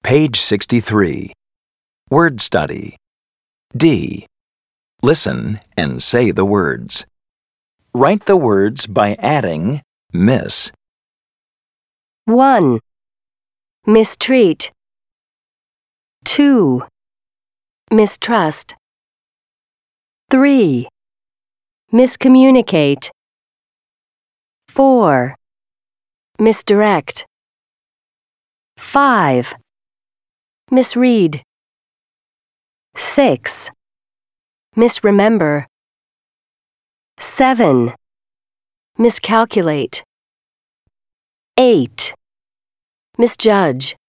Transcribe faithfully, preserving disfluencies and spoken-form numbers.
Page sixty-three. Word study. D. Listen and say the words. Write the words by adding miss. one. Mistreat. two. Mistrust. three. Miscommunicate. four. Misdirect. five. Misread. six. Misremember. seven. Miscalculate. eight. Misjudge.